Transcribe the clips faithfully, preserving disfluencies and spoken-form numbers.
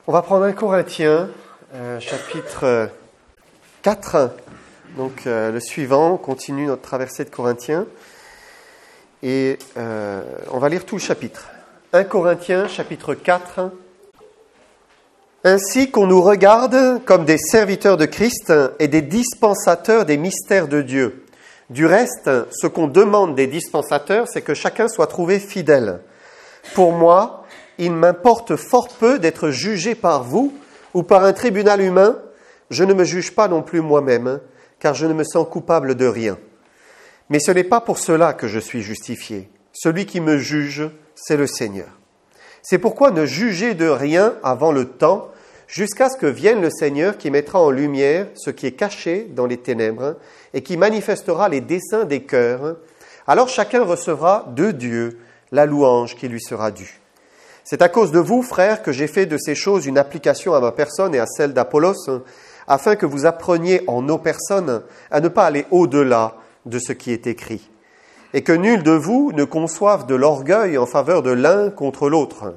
On va prendre un Corinthiens, euh, chapitre quatre, donc euh, le suivant, on continue notre traversée de Corinthiens, et euh, on va lire tout le chapitre. un Corinthiens, chapitre quatre. Ainsi qu'on nous regarde comme des serviteurs de Christ et des dispensateurs des mystères de Dieu. Du reste, ce qu'on demande des dispensateurs, c'est que chacun soit trouvé fidèle. Pour moi, il m'importe fort peu d'être jugé par vous ou par un tribunal humain. Je ne me juge pas non plus moi-même, car je ne me sens coupable de rien. Mais ce n'est pas pour cela que je suis justifié. Celui qui me juge, c'est le Seigneur. C'est pourquoi ne jugez de rien avant le temps, jusqu'à ce que vienne le Seigneur qui mettra en lumière ce qui est caché dans les ténèbres et qui manifestera les desseins des cœurs. Alors chacun recevra de Dieu la louange qui lui sera due. C'est à cause de vous, frères, que j'ai fait de ces choses une application à ma personne et à celle d'Apollos, afin que vous appreniez en nos personnes à ne pas aller au-delà de ce qui est écrit, et que nul de vous ne conçoive de l'orgueil en faveur de l'un contre l'autre.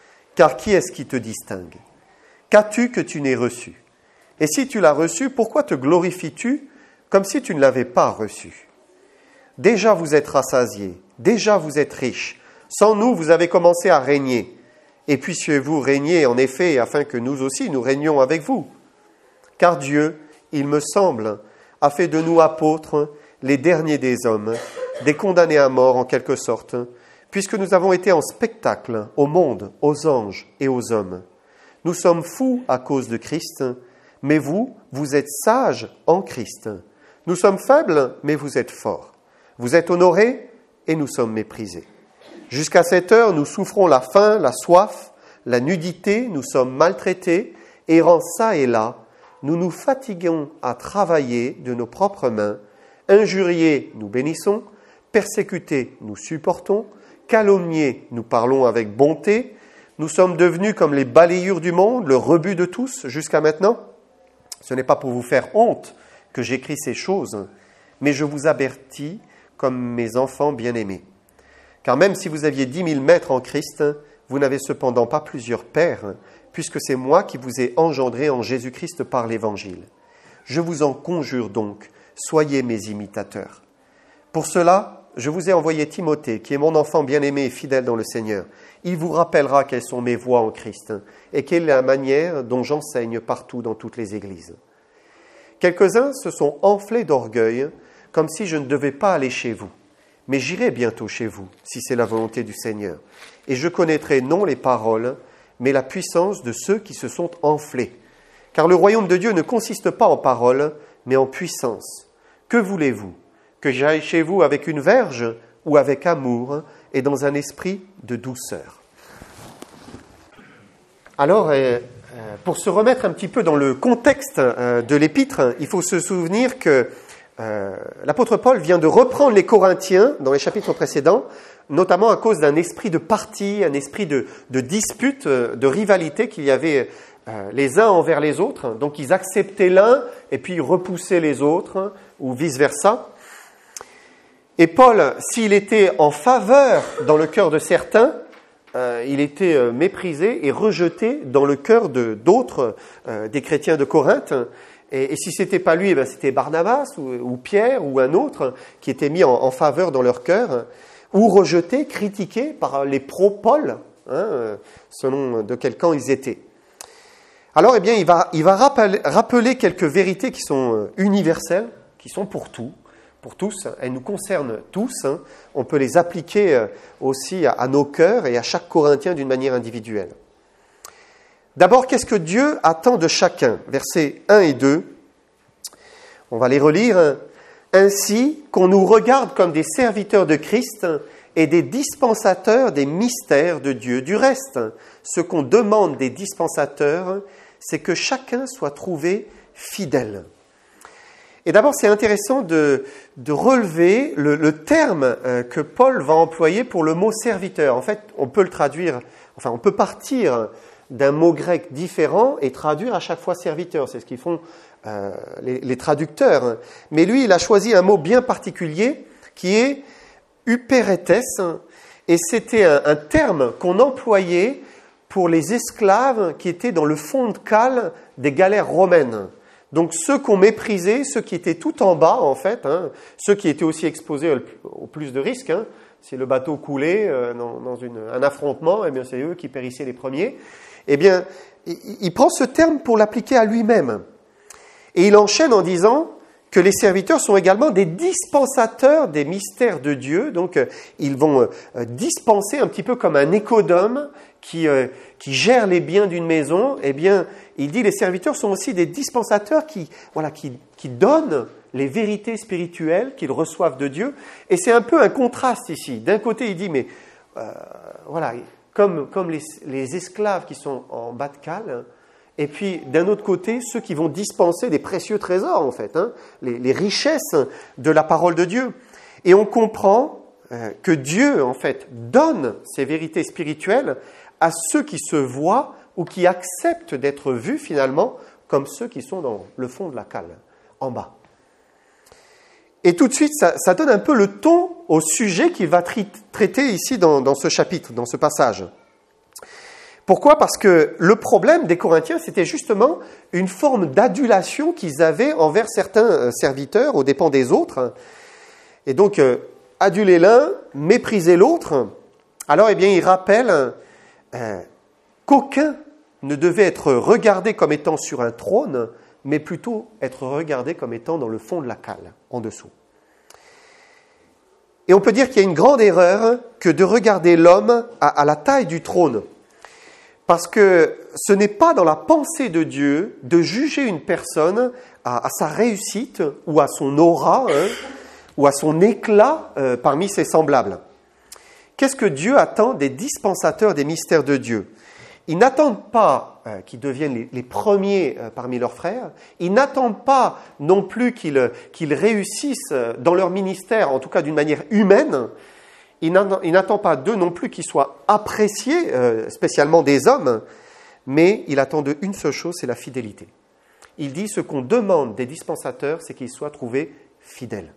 Car qui est-ce qui te distingue ? Qu'as-tu que tu n'aies reçu ? Et si tu l'as reçu, pourquoi te glorifies-tu comme si tu ne l'avais pas reçu ? Déjà vous êtes rassasiés, déjà vous êtes riches. Sans nous, vous avez commencé à régner. Et puissiez-vous régner en effet, afin que nous aussi nous régnions avec vous. Car Dieu, il me semble, a fait de nous apôtres les derniers des hommes, des condamnés à mort en quelque sorte, puisque nous avons été en spectacle au monde, aux anges et aux hommes. Nous sommes fous à cause de Christ, mais vous, vous êtes sages en Christ. Nous sommes faibles, mais vous êtes forts. Vous êtes honorés et nous sommes méprisés. Jusqu'à cette heure, nous souffrons la faim, la soif, la nudité, nous sommes maltraités, errant çà et là, nous nous fatiguons à travailler de nos propres mains, injuriés, nous bénissons, persécutés, nous supportons, calomniés, nous parlons avec bonté, nous sommes devenus comme les balayures du monde, le rebut de tous jusqu'à maintenant. Ce n'est pas pour vous faire honte que j'écris ces choses, mais je vous avertis comme mes enfants bien-aimés. Car même si vous aviez dix mille maîtres en Christ, vous n'avez cependant pas plusieurs pères, puisque c'est moi qui vous ai engendré en Jésus-Christ par l'Évangile. Je vous en conjure donc, soyez mes imitateurs. Pour cela, je vous ai envoyé Timothée, qui est mon enfant bien-aimé et fidèle dans le Seigneur. Il vous rappellera quelles sont mes voies en Christ, et quelle est la manière dont j'enseigne partout dans toutes les églises. Quelques-uns se sont enflés d'orgueil, comme si je ne devais pas aller chez vous. Mais j'irai bientôt chez vous, si c'est la volonté du Seigneur. Et je connaîtrai non les paroles, mais la puissance de ceux qui se sont enflés. Car le royaume de Dieu ne consiste pas en paroles, mais en puissance. Que voulez-vous ? Que j'aille chez vous avec une verge ou avec amour et dans un esprit de douceur ? Alors, pour se remettre un petit peu dans le contexte de l'épître, il faut se souvenir que Euh, l'apôtre Paul vient de reprendre les Corinthiens dans les chapitres précédents, notamment à cause d'un esprit de parti, un esprit de, de dispute, de rivalité qu'il y avait euh, les uns envers les autres. Donc ils acceptaient l'un et puis ils repoussaient les autres, ou vice-versa. Et Paul, s'il était en faveur dans le cœur de certains, euh, il était euh, méprisé et rejeté dans le cœur de, d'autres, euh, des chrétiens de Corinthe. Et, et si ce n'était pas lui, eh bien c'était Barnabas ou, ou Pierre ou un autre qui était mis en, en faveur dans leur cœur, ou rejeté, critiqué par les pro-Paul, hein, selon de quel camp ils étaient. Alors, eh bien, il va, il va rappeler, rappeler quelques vérités qui sont universelles, qui sont pour tout, pour tous. Elles nous concernent tous. Hein. On peut les appliquer aussi à, à nos cœurs et à chaque Corinthien d'une manière individuelle. D'abord, qu'est-ce que Dieu attend de chacun ? Versets un et deux, on va les relire. « Ainsi qu'on nous regarde comme des serviteurs de Christ et des dispensateurs des mystères de Dieu. Du reste, ce qu'on demande des dispensateurs, c'est que chacun soit trouvé fidèle. » Et d'abord, c'est intéressant de, de relever le, le terme que Paul va employer pour le mot « serviteur ». En fait, on peut le traduire, enfin, on peut partir d'un mot grec différent et traduire à chaque fois serviteur. C'est ce qu'ils font euh, les, les traducteurs. Mais lui, il a choisi un mot bien particulier qui est « uperetes ». Et c'était un, un terme qu'on employait pour les esclaves qui étaient dans le fond de cale des galères romaines. Donc ceux qu'on méprisait, ceux qui étaient tout en bas en fait, hein, ceux qui étaient aussi exposés au plus de risques, hein, si le bateau coulait euh, dans, dans une, un affrontement, eh bien c'est eux qui périssaient les premiers. Eh bien, il, il prend ce terme pour l'appliquer à lui-même. Et il enchaîne en disant que les serviteurs sont également des dispensateurs des mystères de Dieu. Donc, euh, ils vont euh, dispenser un petit peu comme un économe qui, euh, qui gère les biens d'une maison. Eh bien, il dit les serviteurs sont aussi des dispensateurs qui, voilà, qui, qui donnent les vérités spirituelles qu'ils reçoivent de Dieu. Et c'est un peu un contraste ici. D'un côté, il dit, mais euh, voilà, comme, comme les, les esclaves qui sont en bas de cale, et puis, d'un autre côté, ceux qui vont dispenser des précieux trésors, en fait, hein, les, les richesses de la parole de Dieu. Et on comprend euh, que Dieu, en fait, donne ces vérités spirituelles à ceux qui se voient ou qui acceptent d'être vus, finalement, comme ceux qui sont dans le fond de la cale, en bas. Et tout de suite, ça, ça donne un peu le ton au sujet qu'il va tri- traiter ici dans, dans ce chapitre, dans ce passage. Pourquoi ? Parce que le problème des Corinthiens, c'était justement une forme d'adulation qu'ils avaient envers certains serviteurs aux dépens des autres. Et donc, euh, aduler l'un, mépriser l'autre. Alors, eh bien, il rappelle euh, qu'aucun ne devait être regardé comme étant sur un trône, mais plutôt être regardé comme étant dans le fond de la cale, en dessous. Et on peut dire qu'il y a une grande erreur que de regarder l'homme à, à la taille du trône. Parce que ce n'est pas dans la pensée de Dieu de juger une personne à, à sa réussite ou à son aura hein, ou à son éclat euh, parmi ses semblables. Qu'est-ce que Dieu attend des dispensateurs des mystères de Dieu ? Ils n'attendent pas euh, qu'ils deviennent les, les premiers euh, parmi leurs frères. Ils n'attendent pas non plus qu'ils, qu'ils réussissent dans leur ministère, en tout cas d'une manière humaine. Il n'attend pas d'eux non plus qu'ils soient appréciés, euh, spécialement des hommes, mais il attend d'eux une seule chose, c'est la fidélité. Il dit ce qu'on demande des dispensateurs, c'est qu'ils soient trouvés fidèles.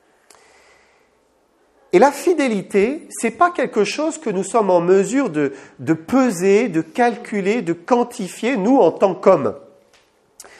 Et la fidélité, ce n'est pas quelque chose que nous sommes en mesure de, de peser, de calculer, de quantifier, nous, en tant qu'hommes. Pourquoi ?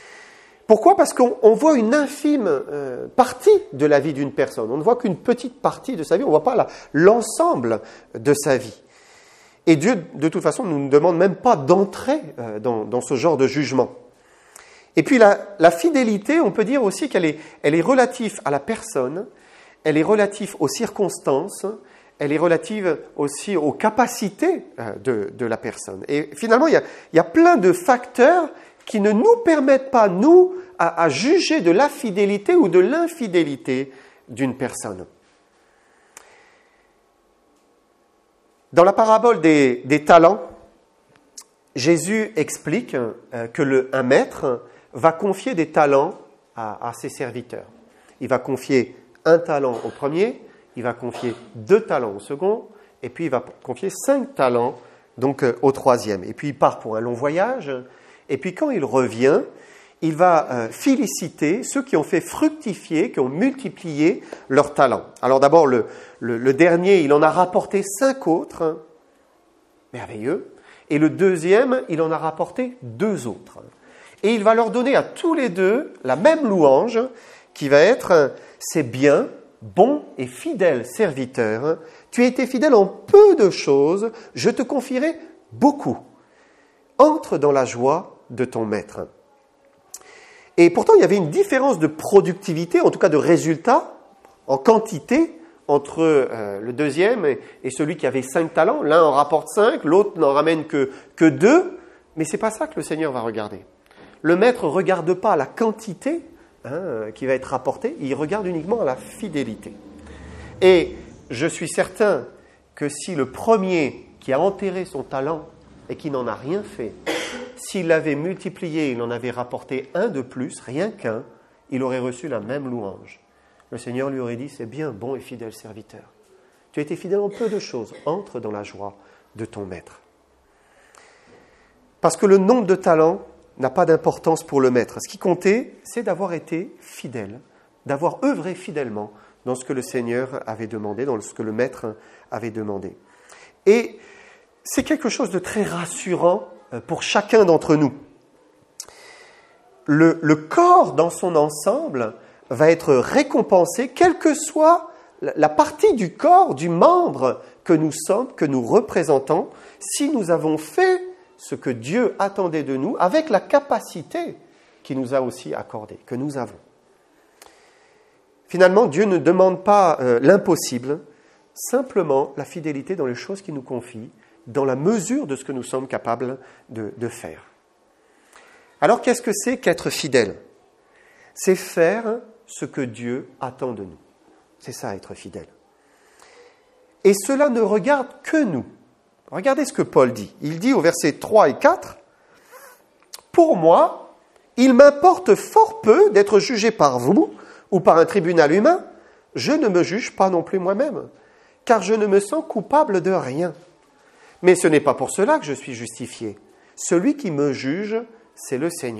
Parce qu'on on voit une infime euh, partie de la vie d'une personne. On ne voit qu'une petite partie de sa vie. On ne voit pas la, l'ensemble de sa vie. Et Dieu, de toute façon, ne nous demande même pas d'entrer euh, dans, dans ce genre de jugement. Et puis la, la fidélité, on peut dire aussi qu'elle est, elle est relative à la personne, elle est relative aux circonstances, elle est relative aussi aux capacités euh, de, de la personne. Et finalement, il y a, il y a plein de facteurs qui ne nous permettent pas, nous, à, à juger de la fidélité ou de l'infidélité d'une personne. Dans la parabole des, des talents, Jésus explique euh, que le, un maître va confier des talents à, à ses serviteurs. Il va confier un talent au premier, il va confier deux talents au second, et puis il va confier cinq talents donc, euh, au troisième. Et puis il part pour un long voyage. Et puis quand il revient, il va euh, féliciter ceux qui ont fait fructifier, qui ont multiplié leurs talents. Alors d'abord, le, le, le dernier, il en a rapporté cinq autres, hein, merveilleux. Et le deuxième, il en a rapporté deux autres. Et il va leur donner à tous les deux la même louange, qui va être « C'est bien, bon et fidèle serviteur, tu as été fidèle en peu de choses, je te confierai beaucoup. Entre dans la joie de ton maître. » Et pourtant, il y avait une différence de productivité, en tout cas de résultat, en quantité, entre euh, le deuxième et, et celui qui avait cinq talents. L'un en rapporte cinq, l'autre n'en ramène que, que deux. Mais ce n'est pas ça que le Seigneur va regarder. Le maître ne regarde pas la quantité hein, qui va être rapportée, il regarde uniquement à la fidélité. Et je suis certain que si le premier qui a enterré son talent et qui n'en a rien fait, s'il l'avait multiplié, il en avait rapporté un de plus, rien qu'un, il aurait reçu la même louange. Le Seigneur lui aurait dit, c'est bien, bon et fidèle serviteur. Tu as été fidèle en peu de choses, entre dans la joie de ton maître. Parce que le nombre de talents n'a pas d'importance pour le maître. Ce qui comptait, c'est d'avoir été fidèle, d'avoir œuvré fidèlement dans ce que le Seigneur avait demandé, dans ce que le maître avait demandé. Et c'est quelque chose de très rassurant pour chacun d'entre nous. Le, le corps dans son ensemble va être récompensé, quelle que soit la partie du corps, du membre que nous sommes, que nous représentons, si nous avons fait ce que Dieu attendait de nous, avec la capacité qu'il nous a aussi accordée, que nous avons. Finalement, Dieu ne demande pas euh, l'impossible, simplement la fidélité dans les choses qu'il nous confie, dans la mesure de ce que nous sommes capables de, de faire. Alors, qu'est-ce que c'est qu'être fidèle ? C'est faire ce que Dieu attend de nous. C'est ça, être fidèle. Et cela ne regarde que nous. Regardez ce que Paul dit. Il dit au verset trois et quatre, « Pour moi, il m'importe fort peu d'être jugé par vous ou par un tribunal humain. Je ne me juge pas non plus moi-même, car je ne me sens coupable de rien. Mais ce n'est pas pour cela que je suis justifié. Celui qui me juge, c'est le Seigneur. »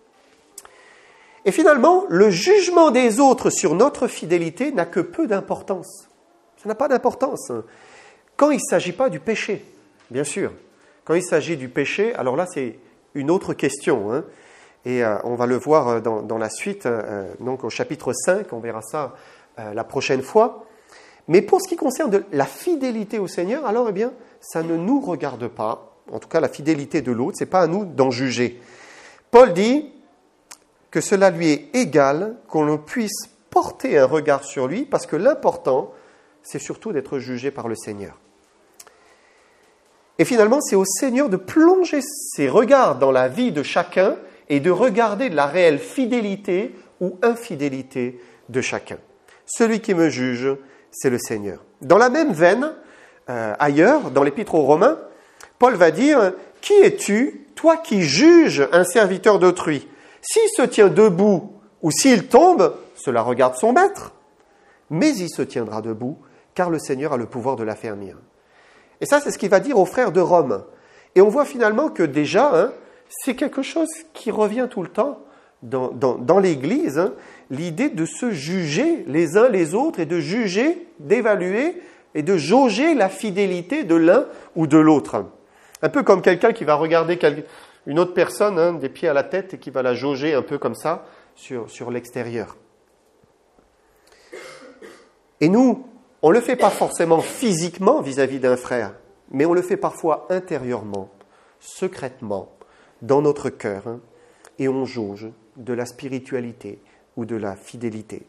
Et finalement, le jugement des autres sur notre fidélité n'a que peu d'importance. Ça n'a pas d'importance. Quand il ne s'agit pas du péché, bien sûr. Quand il s'agit du péché, alors là, c'est une autre question. Hein. Et euh, on va le voir dans, dans la suite, euh, donc au chapitre cinq, on verra ça euh, la prochaine fois. Mais pour ce qui concerne de la fidélité au Seigneur, alors, eh bien, ça ne nous regarde pas. En tout cas, la fidélité de l'autre, ce n'est pas à nous d'en juger. Paul dit que cela lui est égal, qu'on puisse porter un regard sur lui, parce que l'important, c'est surtout d'être jugé par le Seigneur. Et finalement, c'est au Seigneur de plonger ses regards dans la vie de chacun et de regarder la réelle fidélité ou infidélité de chacun. Celui qui me juge, c'est le Seigneur. Dans la même veine, euh, ailleurs, dans l'Épître aux Romains, Paul va dire « Qui es-tu, toi qui juges un serviteur d'autrui ? S'il se tient debout ou s'il tombe, cela regarde son maître. Mais il se tiendra debout, car le Seigneur a le pouvoir de l'affermir. » Et ça, c'est ce qu'il va dire aux frères de Rome. Et on voit finalement que déjà, hein, c'est quelque chose qui revient tout le temps dans, dans, dans l'Église, hein, l'idée de se juger les uns les autres et de juger, d'évaluer et de jauger la fidélité de l'un ou de l'autre. Un peu comme quelqu'un qui va regarder quel, une autre personne, hein, des pieds à la tête, et qui va la jauger un peu comme ça sur, sur l'extérieur. Et nous, on ne le fait pas forcément physiquement vis-à-vis d'un frère, mais on le fait parfois intérieurement, secrètement, dans notre cœur, hein, et on jauge de la spiritualité ou de la fidélité.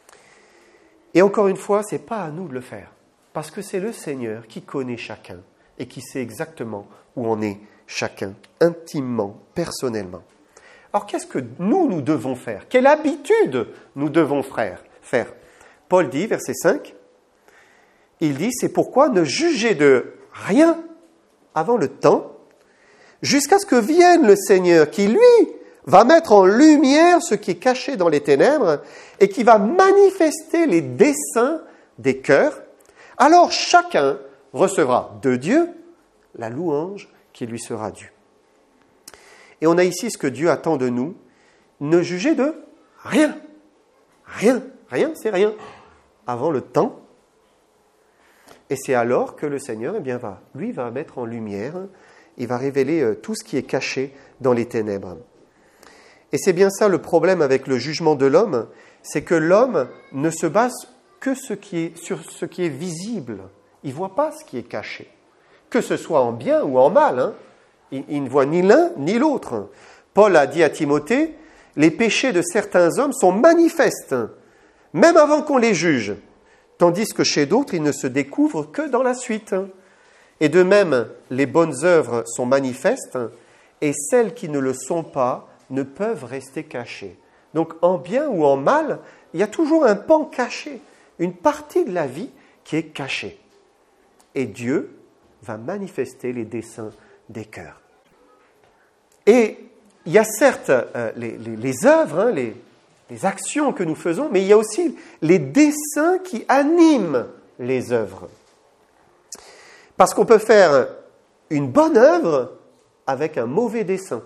Et encore une fois, ce n'est pas à nous de le faire, parce que c'est le Seigneur qui connaît chacun et qui sait exactement où en est chacun, intimement, personnellement. Alors qu'est-ce que nous, nous devons faire ? Quelle habitude nous devons faire ? Paul dit, verset cinq, il dit, c'est pourquoi ne jugez de rien avant le temps, jusqu'à ce que vienne le Seigneur qui, lui, va mettre en lumière ce qui est caché dans les ténèbres et qui va manifester les desseins des cœurs. Alors chacun recevra de Dieu la louange qui lui sera due. Et on a ici ce que Dieu attend de nous, ne jugez de rien. Rien, rien, c'est rien. Avant le temps. Et c'est alors que le Seigneur, eh bien, va, lui, va mettre en lumière, il va révéler tout ce qui est caché dans les ténèbres. Et c'est bien ça le problème avec le jugement de l'homme, c'est que l'homme ne se base que ce qui est, sur ce qui est visible. Il ne voit pas ce qui est caché. Que ce soit en bien ou en mal, hein. il, il ne voit ni l'un ni l'autre. Paul a dit à Timothée, les péchés de certains hommes sont manifestes, même avant qu'on les juge, tandis que chez d'autres, ils ne se découvrent que dans la suite. Et de même, les bonnes œuvres sont manifestes, et celles qui ne le sont pas ne peuvent rester cachées. Donc, en bien ou en mal, il y a toujours un pan caché, une partie de la vie qui est cachée. Et Dieu va manifester les desseins des cœurs. Et il y a certes euh, les, les, les œuvres, hein, les, les actions que nous faisons, mais il y a aussi les desseins qui animent les œuvres. Parce qu'on peut faire une bonne œuvre avec un mauvais dessein.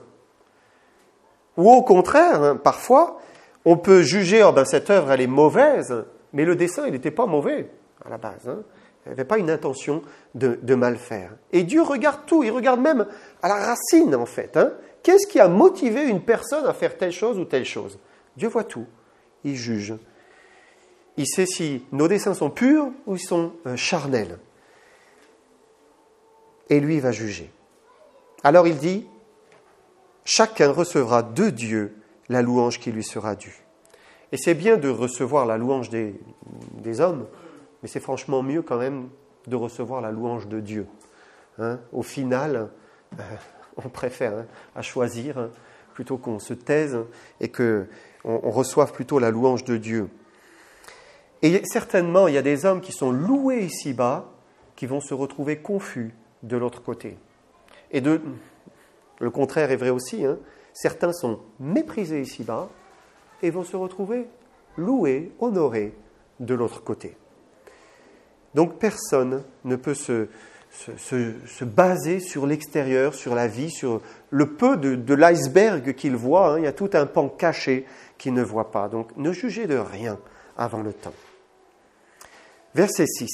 Ou au contraire, hein, parfois, on peut juger, oh ben cette œuvre elle est mauvaise, mais le dessein il n'était pas mauvais à la base. Hein. Il n'avait pas une intention de, de mal faire. Et Dieu regarde tout, il regarde même à la racine en fait. Hein. Qu'est-ce qui a motivé une personne à faire telle chose ou telle chose? Dieu voit tout, il juge. Il sait si nos desseins sont purs ou ils sont euh, charnels. Et lui, il va juger. Alors il dit, chacun recevra de Dieu la louange qui lui sera due. Et c'est bien de recevoir la louange des, des hommes, mais c'est franchement mieux quand même de recevoir la louange de Dieu. Hein, au final, euh, on préfère hein, à choisir, hein, plutôt qu'on se taise et qu'on on reçoive plutôt la louange de Dieu. Et certainement, il y a des hommes qui sont loués ici-bas, qui vont se retrouver confus de l'autre côté. Et de, le contraire est vrai aussi. Hein, certains sont méprisés ici-bas et vont se retrouver loués, honorés de l'autre côté. Donc personne ne peut se, se, se, se baser sur l'extérieur, sur la vie, sur le peu de, de l'iceberg qu'il voit. Hein. Il y a tout un pan caché qu'il ne voit pas. Donc ne jugez de rien avant le temps. Verset six.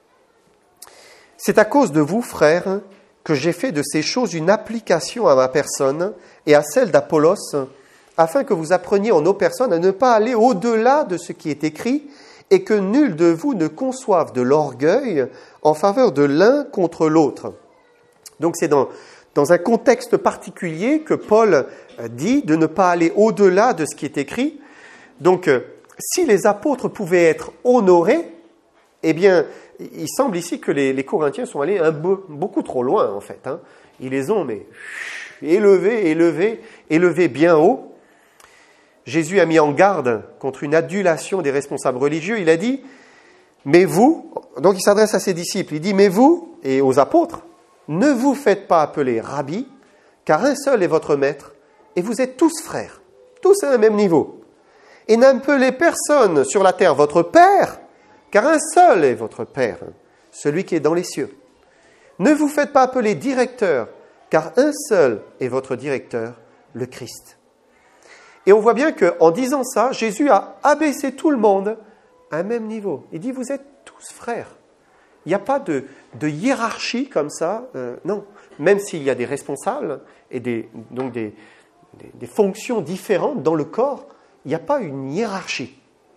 C'est à cause de vous, frères, que j'ai fait de ces choses une application à ma personne et à celle d'Apollos, afin que vous appreniez en nos personnes à ne pas aller au-delà de ce qui est écrit et que nul de vous ne conçoive de l'orgueil en faveur de l'un contre l'autre. Donc c'est dans, dans un contexte particulier que Paul dit de ne pas aller au-delà de ce qui est écrit. Donc si les apôtres pouvaient être honorés, eh bien, il semble ici que les, les Corinthiens sont allés un peu, beaucoup trop loin, en fait. Hein. Ils les ont mais, élevés, élevés, élevés bien haut. Jésus a mis en garde contre une adulation des responsables religieux. Il a dit, mais vous, donc il s'adresse à ses disciples, il dit, mais vous, et aux apôtres, ne vous faites pas appeler rabbi, car un seul est votre maître, et vous êtes tous frères, tous à un même niveau. Et n'appelez personne sur la terre votre père, car un seul est votre Père, celui qui est dans les cieux. Ne vous faites pas appeler directeur, car un seul est votre directeur, le Christ. Et on voit bien qu'en disant ça, Jésus a abaissé tout le monde à un même niveau. Il dit, vous êtes tous frères. Il n'y a pas de, de hiérarchie comme ça, euh, non. Même s'il y a des responsables et des, donc des, des, des fonctions différentes dans le corps, il n'y a pas une hiérarchie.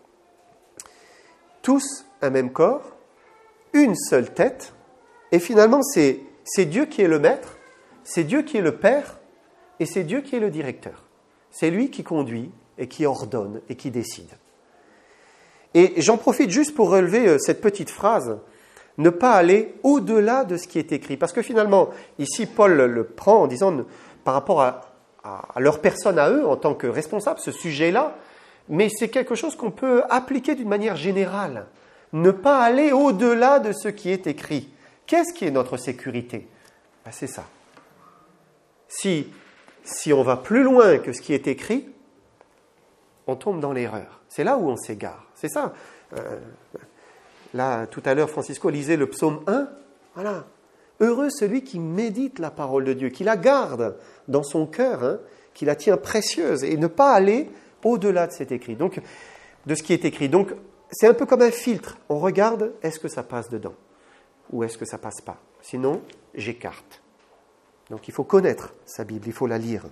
Tous un même corps, une seule tête, et finalement c'est, c'est Dieu qui est le maître, c'est Dieu qui est le père, et c'est Dieu qui est le directeur. C'est lui qui conduit, et qui ordonne, et qui décide. Et j'en profite juste pour relever cette petite phrase, ne pas aller au-delà de ce qui est écrit. Parce que finalement, ici Paul le prend en disant, par rapport à, à, à leur personne à eux, en tant que responsables, ce sujet-là, mais c'est quelque chose qu'on peut appliquer d'une manière générale. Ne pas aller au-delà de ce qui est écrit. Qu'est-ce qui est notre sécurité? Ben, c'est ça. Si, si on va plus loin que ce qui est écrit, on tombe dans l'erreur. C'est là où on s'égare. C'est ça. Euh, là, tout à l'heure, Francisco lisait le psaume un. Voilà. Heureux celui qui médite la parole de Dieu, qui la garde dans son cœur, hein, qui la tient précieuse, et ne pas aller au-delà de cet écrit, donc de ce qui est écrit. Donc, c'est un peu comme un filtre. On regarde, est-ce que ça passe dedans ou est-ce que ça passe pas? Sinon, j'écarte. Donc, il faut connaître sa Bible, il faut la lire.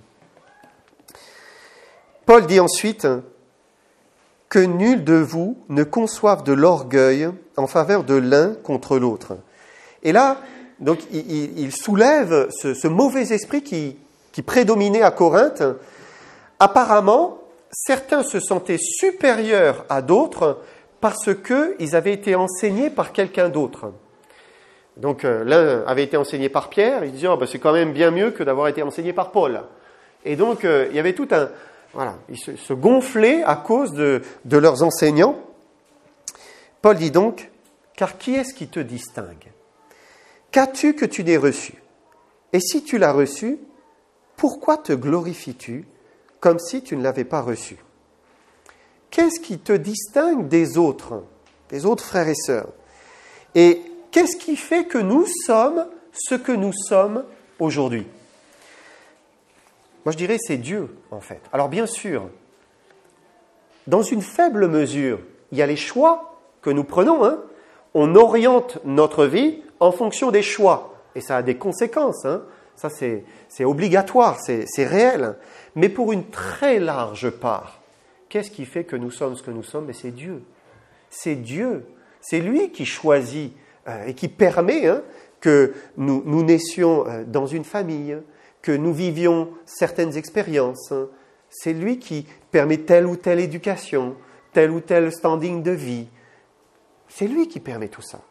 Paul dit ensuite que nul de vous ne conçoive de l'orgueil en faveur de l'un contre l'autre. Et là, donc, il, il soulève ce, ce mauvais esprit qui, qui prédominait à Corinthe. Apparemment, certains se sentaient supérieurs à d'autres parce qu'ils avaient été enseignés par quelqu'un d'autre. Donc euh, l'un avait été enseigné par Pierre, il disait oh, ben, c'est quand même bien mieux que d'avoir été enseigné par Paul. Et donc euh, il y avait tout un... Voilà, ils se, se gonflaient à cause de, de leurs enseignants. Paul dit donc, car qui est-ce qui te distingue? Qu'as-tu que tu n'aies reçu? Et si tu l'as reçu, pourquoi te glorifies-tu comme si tu ne l'avais pas reçu? Qu'est-ce qui te distingue des autres, des autres frères et sœurs? Et qu'est-ce qui fait que nous sommes ce que nous sommes aujourd'hui? Moi, je dirais c'est Dieu, en fait. Alors, bien sûr, dans une faible mesure, il y a les choix que nous prenons. Hein. On oriente notre vie en fonction des choix. Et ça a des conséquences. Hein. Ça, c'est, c'est obligatoire, c'est, c'est réel. Mais pour une très large part, qu'est-ce qui fait que nous sommes ce que nous sommes? Mais c'est Dieu. C'est Dieu. C'est lui qui choisit euh, et qui permet hein, que nous, nous naissions euh, dans une famille, que nous vivions certaines expériences. Hein. C'est lui qui permet telle ou telle éducation, tel ou tel standing de vie. C'est lui qui permet tout ça.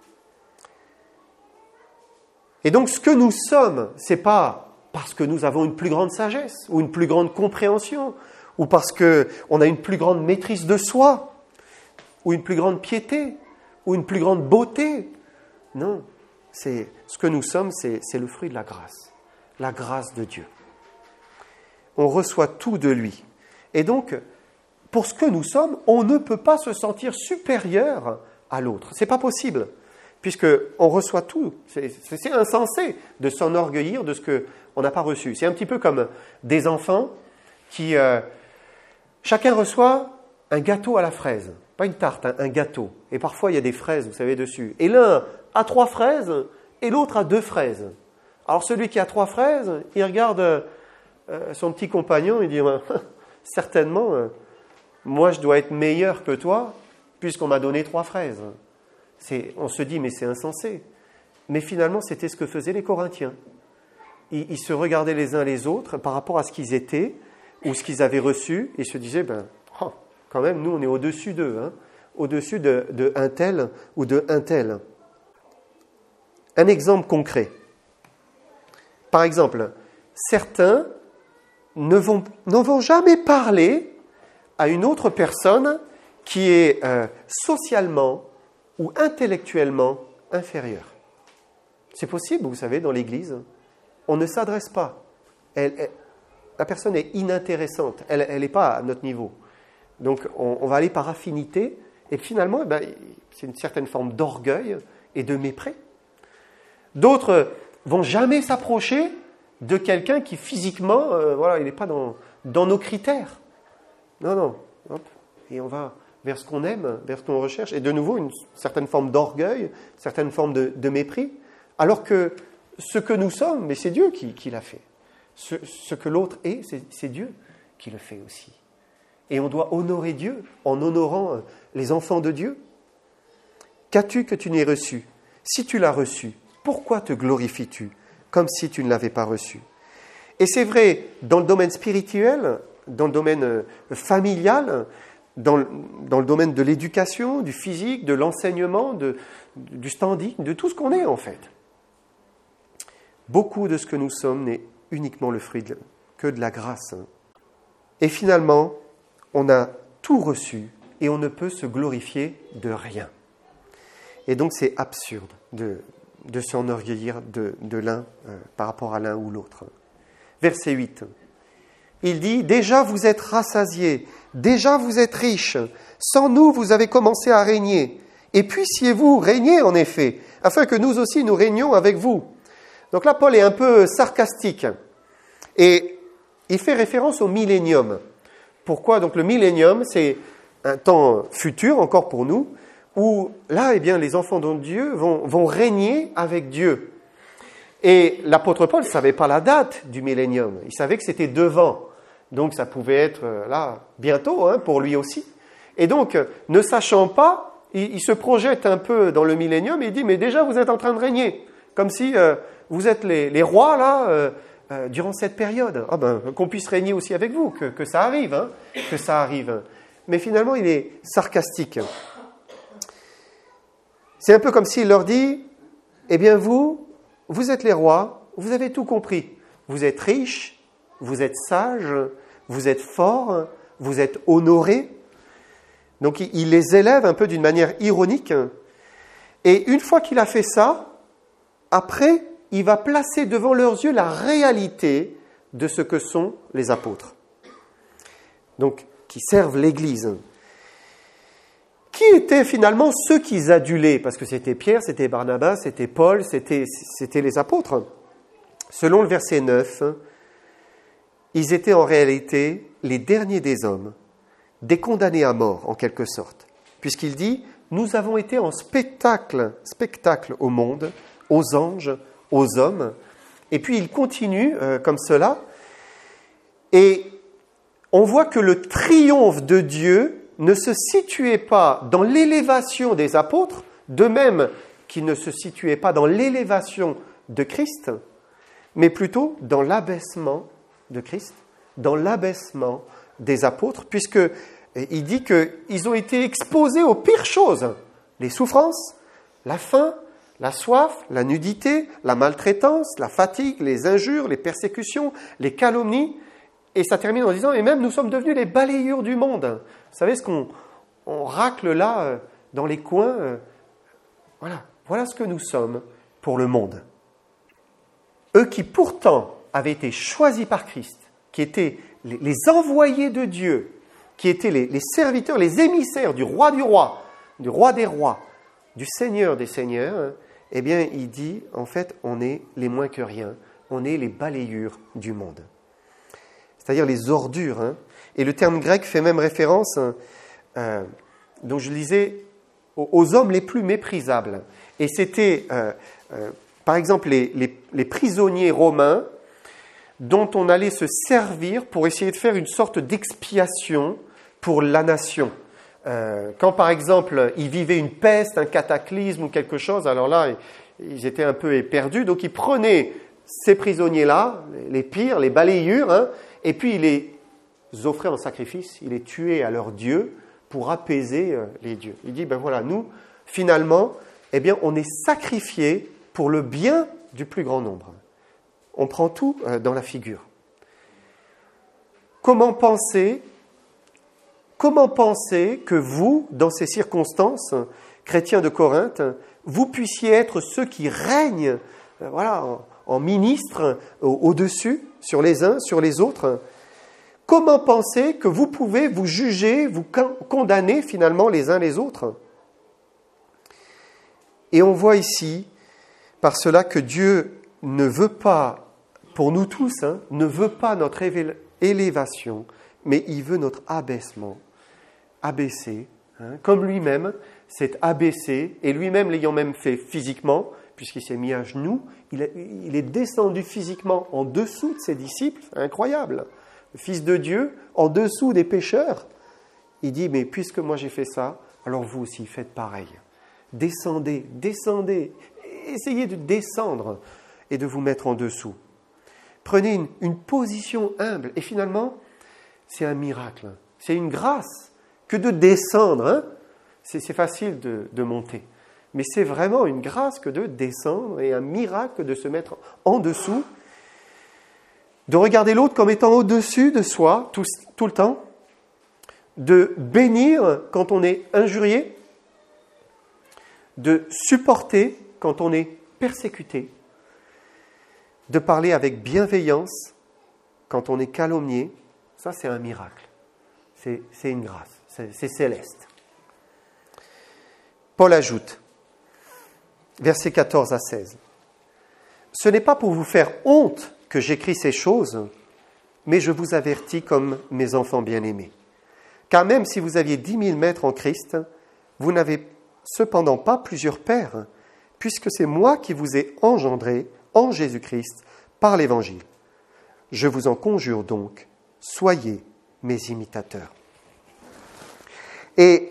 Et donc, ce que nous sommes, ce n'est pas parce que nous avons une plus grande sagesse ou une plus grande compréhension ou parce qu'on a une plus grande maîtrise de soi ou une plus grande piété ou une plus grande beauté. Non, c'est, ce que nous sommes, c'est, c'est le fruit de la grâce, la grâce de Dieu. On reçoit tout de lui. Et donc, pour ce que nous sommes, on ne peut pas se sentir supérieur à l'autre. Ce n'est pas possible, puisqu'on reçoit tout. C'est, c'est insensé de s'enorgueillir de ce qu'on n'a pas reçu. C'est un petit peu comme des enfants qui... Euh, chacun reçoit un gâteau à la fraise. Pas une tarte, hein, un gâteau. Et parfois, il y a des fraises, vous savez, dessus. Et l'un a trois fraises et l'autre a deux fraises. Alors, celui qui a trois fraises, il regarde euh, son petit compagnon et il dit « Certainement, euh, moi, je dois être meilleur que toi puisqu'on m'a donné trois fraises. » C'est, on se dit « Mais c'est insensé. » Mais finalement, c'était ce que faisaient les Corinthiens. Ils, ils se regardaient les uns les autres par rapport à ce qu'ils étaient ou ce qu'ils avaient reçu et se disaient ben, « Oh, quand même, nous, on est au-dessus d'eux, hein, au-dessus de, de un tel ou de un tel. » Un exemple concret. Par exemple, certains ne vont, ne vont jamais parler à une autre personne qui est euh, socialement ou intellectuellement inférieure. C'est possible, vous savez, dans l'Église. On ne s'adresse pas. Elle, elle, la personne est inintéressante. Elle n'est pas à notre niveau. Donc, on, on va aller par affinité. Et finalement, eh ben, c'est une certaine forme d'orgueil et de mépris. D'autres vont jamais s'approcher de quelqu'un qui physiquement, euh, voilà, il n'est pas dans, dans nos critères. Non, non. Hop. Et on va vers ce qu'on aime, vers ce qu'on recherche. Et de nouveau, une certaine forme d'orgueil, une certaine forme de, de mépris. Alors que ce que nous sommes, mais c'est Dieu qui, qui l'a fait. Ce, ce que l'autre est, c'est, c'est Dieu qui le fait aussi. Et on doit honorer Dieu en honorant les enfants de Dieu. Qu'as-tu que tu n'aies reçu? Si tu l'as reçu, pourquoi te glorifies-tu comme si tu ne l'avais pas reçu? Et c'est vrai dans le domaine spirituel, dans le domaine familial, dans le, dans le domaine de l'éducation, du physique, de l'enseignement, de, du standing, de tout ce qu'on est en fait. Beaucoup de ce que nous sommes n'est uniquement le fruit de, que de la grâce. Et finalement, on a tout reçu et on ne peut se glorifier de rien. Et donc c'est absurde de, de s'enorgueillir de, de l'un euh, par rapport à l'un ou l'autre. Verset huit. Il dit « Déjà vous êtes rassasiés, déjà vous êtes riches, sans nous vous avez commencé à régner. Et puissiez-vous régner en effet, afin que nous aussi nous régnions avec vous. » Donc là, Paul est un peu sarcastique et il fait référence au millénium. Pourquoi? Donc le millénium, c'est un temps futur encore pour nous, où là, eh bien, les enfants de Dieu vont, vont régner avec Dieu. Et l'apôtre Paul ne savait pas la date du millénium. Il savait que c'était devant. Donc ça pouvait être là bientôt hein, pour lui aussi. Et donc, ne sachant pas, il, il se projette un peu dans le millénium et il dit, mais déjà vous êtes en train de régner. Comme si euh, vous êtes les, les rois là euh, euh, durant cette période. Ah ben, qu'on puisse régner aussi avec vous, que, que ça arrive, hein, que ça arrive. Mais finalement, il est sarcastique. C'est un peu comme s'il leur dit, eh bien vous, vous êtes les rois, vous avez tout compris. Vous êtes riches, vous êtes sages, vous êtes forts, vous êtes honorés. Donc il, il les élève un peu d'une manière ironique. Et une fois qu'il a fait ça, après, il va placer devant leurs yeux la réalité de ce que sont les apôtres. Donc, qui servent l'Église. Qui étaient finalement ceux qu'ils adulaient? Parce que c'était Pierre, c'était Barnabas, c'était Paul, c'était, c'était les apôtres. Selon le verset neuf, ils étaient en réalité les derniers des hommes, des condamnés à mort en quelque sorte. Puisqu'il dit, nous avons été en spectacle, spectacle au monde, aux anges, aux hommes. Et puis il continue euh, comme cela. Et on voit que le triomphe de Dieu ne se situait pas dans l'élévation des apôtres, de même qu'il ne se situait pas dans l'élévation de Christ, mais plutôt dans l'abaissement de Christ, dans l'abaissement des apôtres, puisque il dit qu'ils ont été exposés aux pires choses, les souffrances, la faim, la soif, la nudité, la maltraitance, la fatigue, les injures, les persécutions, les calomnies. Et ça termine en disant, et même nous sommes devenus les balayures du monde. Vous savez ce qu'on on racle là, euh, dans les coins. Euh, voilà, voilà ce que nous sommes pour le monde. Eux qui pourtant avaient été choisis par Christ, qui étaient les, les envoyés de Dieu, qui étaient les, les serviteurs, les émissaires du roi du roi, du roi des rois, du Seigneur des seigneurs, eh bien, il dit, en fait, on est les moins que rien, on est les balayures du monde. C'est-à-dire les ordures. Hein. Et le terme grec fait même référence, euh, donc je lisais, aux, aux hommes les plus méprisables. Et c'était, euh, euh, par exemple, les, les, les prisonniers romains dont on allait se servir pour essayer de faire une sorte d'expiation pour la nation. Euh, quand, par exemple, ils vivaient une peste, un cataclysme ou quelque chose, alors là, ils étaient un peu éperdus. Donc, ils prenaient ces prisonniers-là, les pires, les balayures, hein, et puis ils les offraient en sacrifice, ils les tuaient à leur Dieu pour apaiser euh, les dieux. Il dit, ben voilà, nous, finalement, eh bien, on est sacrifiés pour le bien du plus grand nombre. On prend tout euh, dans la figure. Comment penser Comment penser que vous, dans ces circonstances, chrétiens de Corinthe, vous puissiez être ceux qui règnent, euh, voilà, en, en ministres au, au-dessus, sur les uns, sur les autres? Comment penser que vous pouvez vous juger, vous condamner finalement les uns les autres? Et on voit ici, par cela, que Dieu ne veut pas, pour nous tous, hein, ne veut pas notre élévation, mais il veut notre abaissement. Abaissé, hein, comme lui-même s'est abaissé, et lui-même l'ayant même fait physiquement, puisqu'il s'est mis à genoux, il est, il est descendu physiquement en dessous de ses disciples, incroyable. Le Fils de Dieu, en dessous des pécheurs, il dit, mais puisque moi j'ai fait ça, alors vous aussi faites pareil. Descendez, descendez, essayez de descendre et de vous mettre en dessous. Prenez une, une position humble, et finalement, c'est un miracle, c'est une grâce que de descendre. Hein. C'est, c'est facile de, de monter, mais c'est vraiment une grâce que de descendre et un miracle de se mettre en dessous, de regarder l'autre comme étant au-dessus de soi tout, tout le temps, de bénir quand on est injurié, de supporter quand on est persécuté, de parler avec bienveillance quand on est calomnié. Ça, c'est un miracle. C'est, c'est une grâce. C'est, c'est céleste. Paul ajoute, versets quatorze à seize. « Ce n'est pas pour vous faire honte que j'écris ces choses, mais je vous avertis comme mes enfants bien-aimés. Car même si vous aviez dix mille maîtres en Christ, vous n'avez cependant pas plusieurs pères, puisque c'est moi qui vous ai engendré en Jésus-Christ par l'Évangile. Je vous en conjure donc, soyez mes imitateurs. » Et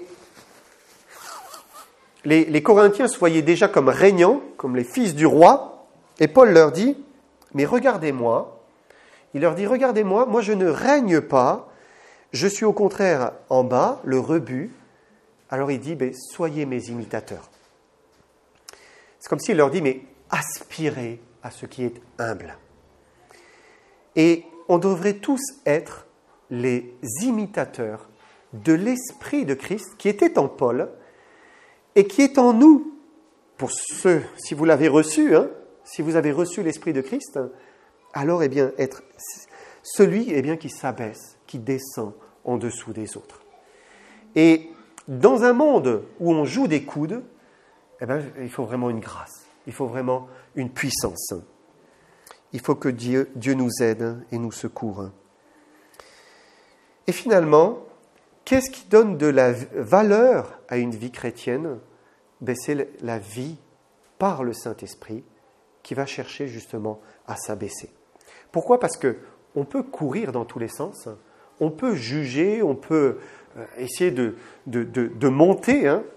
les, les Corinthiens se voyaient déjà comme régnants, comme les fils du roi, et Paul leur dit, mais regardez-moi, il leur dit, regardez-moi, moi je ne règne pas, je suis au contraire en bas, le rebut. Alors il dit, mais soyez mes imitateurs. C'est comme s'il leur dit, mais aspirez à ce qui est humble. Et on devrait tous être les imitateurs de l'Esprit de Christ qui était en Paul et qui est en nous. Pour ceux, si vous l'avez reçu, hein, si vous avez reçu l'Esprit de Christ, alors eh bien, être celui eh bien, qui s'abaisse, qui descend en dessous des autres. Et dans un monde où on joue des coudes, eh bien, il faut vraiment une grâce, il faut vraiment une puissance. Il faut que Dieu, Dieu nous aide et nous secourt. Et finalement, qu'est-ce qui donne de la valeur à une vie chrétienne? Ben, c'est la vie par le Saint-Esprit qui va chercher justement à s'abaisser. Pourquoi? Parce qu'on peut courir dans tous les sens, on peut juger, on peut essayer de, de, de, de monter, hein.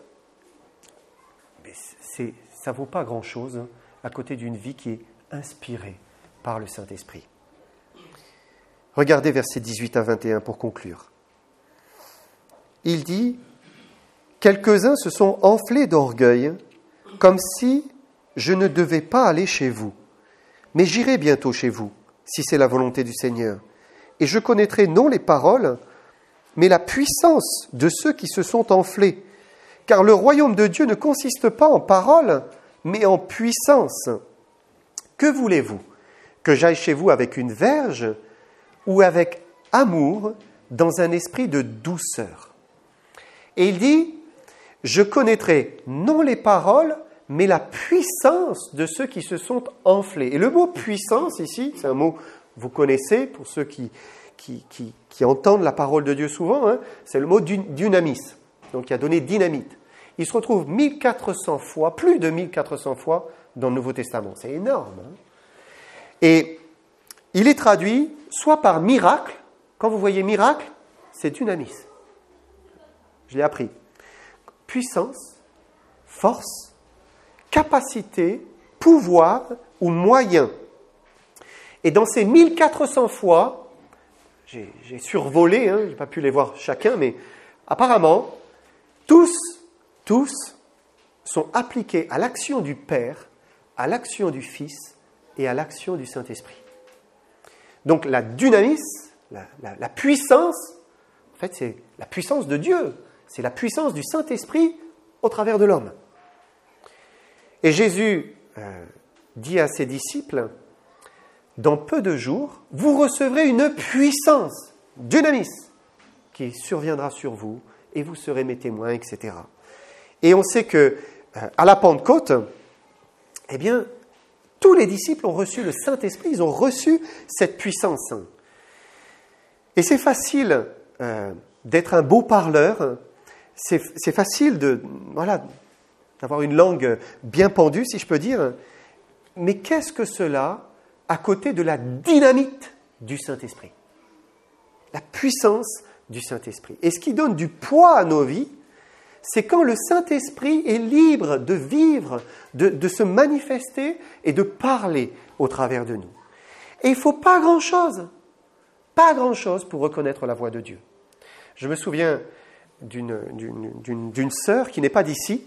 Mais c'est, ça ne vaut pas grand-chose hein, à côté d'une vie qui est inspirée par le Saint-Esprit. Regardez versets dix-huit à vingt et un pour conclure. Il dit « Quelques-uns se sont enflés d'orgueil, comme si je ne devais pas aller chez vous. Mais j'irai bientôt chez vous, si c'est la volonté du Seigneur. Et je connaîtrai non les paroles, mais la puissance de ceux qui se sont enflés. Car le royaume de Dieu ne consiste pas en paroles, mais en puissance. Que voulez-vous? Que j'aille chez vous avec une verge ou avec amour dans un esprit de douceur? Et il dit, je connaîtrai non les paroles, mais la puissance de ceux qui se sont enflés. Et le mot puissance ici, c'est un mot que vous connaissez pour ceux qui, qui, qui, qui entendent la parole de Dieu souvent, hein, c'est le mot dunamis, donc qui a donné dynamite. Il se retrouve mille quatre cents fois, plus de mille quatre cents fois dans le Nouveau Testament. C'est énorme. Hein. Et il est traduit soit par miracle, quand vous voyez miracle, c'est dunamis. Je l'ai appris. Puissance, force, capacité, pouvoir ou moyen. Et dans ces mille quatre cents fois, j'ai, j'ai survolé, hein, je n'ai pas pu les voir chacun, mais apparemment, tous, tous sont appliqués à l'action du Père, à l'action du Fils et à l'action du Saint-Esprit. Donc la dynamis, la, la, la puissance, en fait c'est la puissance de Dieu, c'est la puissance du Saint-Esprit au travers de l'homme. Et Jésus euh, dit à ses disciples, dans peu de jours, vous recevrez une puissance, dynamis, qui surviendra sur vous et vous serez mes témoins, et cetera. Et on sait que euh, à la Pentecôte, eh bien, tous les disciples ont reçu le Saint-Esprit, ils ont reçu cette puissance. Et c'est facile euh, d'être un beau parleur, c'est, c'est facile de, voilà, d'avoir une langue bien pendue, si je peux dire, mais qu'est-ce que cela à côté de la dynamite du Saint-Esprit? La puissance du Saint-Esprit. Et ce qui donne du poids à nos vies, c'est quand le Saint-Esprit est libre de vivre, de, de se manifester et de parler au travers de nous. Et il ne faut pas grand-chose, pas grand-chose pour reconnaître la voix de Dieu. Je me souviens d'une, d'une, d'une, d'une sœur qui n'est pas d'ici,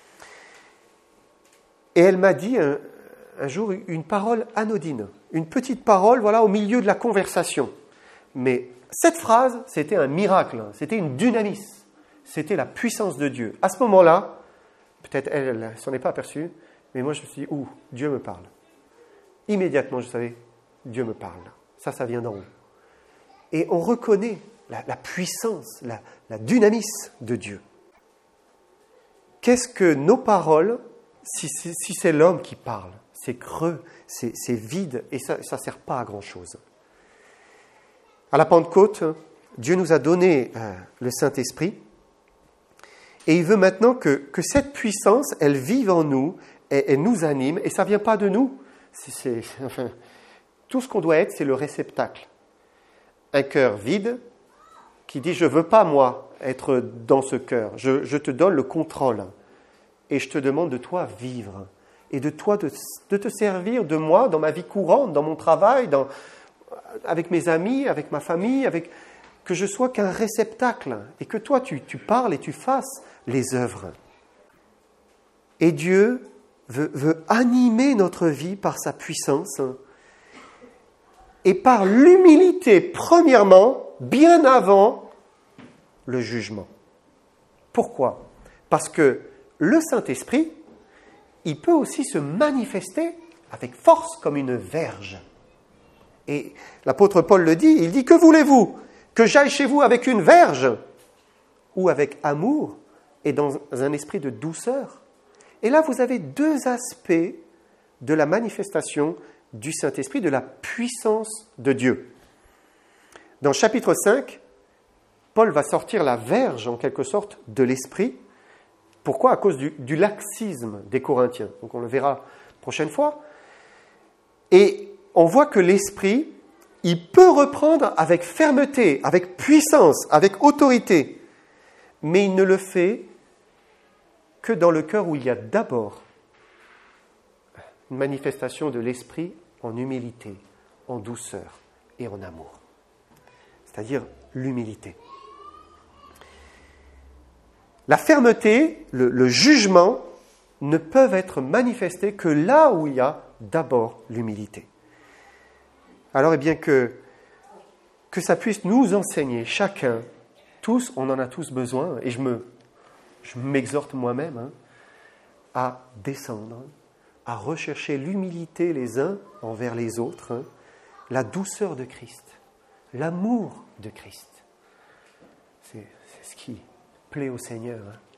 et elle m'a dit un, un jour une parole anodine, une petite parole, voilà, au milieu de la conversation. Mais cette phrase, c'était un miracle, c'était une dynamis. C'était la puissance de Dieu. À ce moment-là, peut-être elle ne s'en est pas aperçue, mais moi je me suis dit, ouh, Dieu me parle. Immédiatement, je savais, Dieu me parle. Ça, ça vient d'en haut. Et on reconnaît la, la puissance, la, la dynamis de Dieu. Qu'est-ce que nos paroles, si, si, si c'est l'homme qui parle? C'est creux, c'est, c'est vide, et ça ne sert pas à grand-chose. À la Pentecôte, Dieu nous a donné euh, le Saint-Esprit, et il veut maintenant que, que cette puissance, elle vive en nous, et, et nous anime, et ça ne vient pas de nous. C'est, c'est, enfin, tout ce qu'on doit être, c'est le réceptacle. Un cœur vide qui dit « je ne veux pas, moi, être dans ce cœur. Je, je te donne le contrôle. Et je te demande de toi vivre. Et de toi de, de te servir de moi dans ma vie courante, dans mon travail, dans, avec mes amis, avec ma famille, avec... que je sois qu'un réceptacle et que toi, tu, tu parles et tu fasses les œuvres. Et Dieu veut, veut animer notre vie par sa puissance et par l'humilité, premièrement, bien avant le jugement. Pourquoi? Parce que le Saint-Esprit, il peut aussi se manifester avec force comme une verge. Et l'apôtre Paul le dit, il dit « Que voulez-vous ? Que j'aille chez vous avec une verge ou avec amour et dans un esprit de douceur ?» Et là, vous avez deux aspects de la manifestation du Saint-Esprit, de la puissance de Dieu. Dans chapitre cinq, Paul va sortir la verge, en quelque sorte, de l'esprit. Pourquoi ? À cause du, du laxisme des Corinthiens. Donc on le verra la prochaine fois. Et on voit que l'esprit, il peut reprendre avec fermeté, avec puissance, avec autorité. Mais il ne le fait que dans le cœur où il y a d'abord une manifestation de l'esprit en humilité, en douceur et en amour. C'est-à-dire l'humilité. La fermeté, le, le jugement ne peuvent être manifestés que là où il y a d'abord l'humilité. Alors, eh bien que, que ça puisse nous enseigner, chacun, tous, on en a tous besoin, et je, me, je m'exhorte moi-même hein, à descendre, à rechercher l'humilité les uns envers les autres, hein, la douceur de Christ, l'amour de Christ. C'est, c'est ce qui plaît au Seigneur. Hein.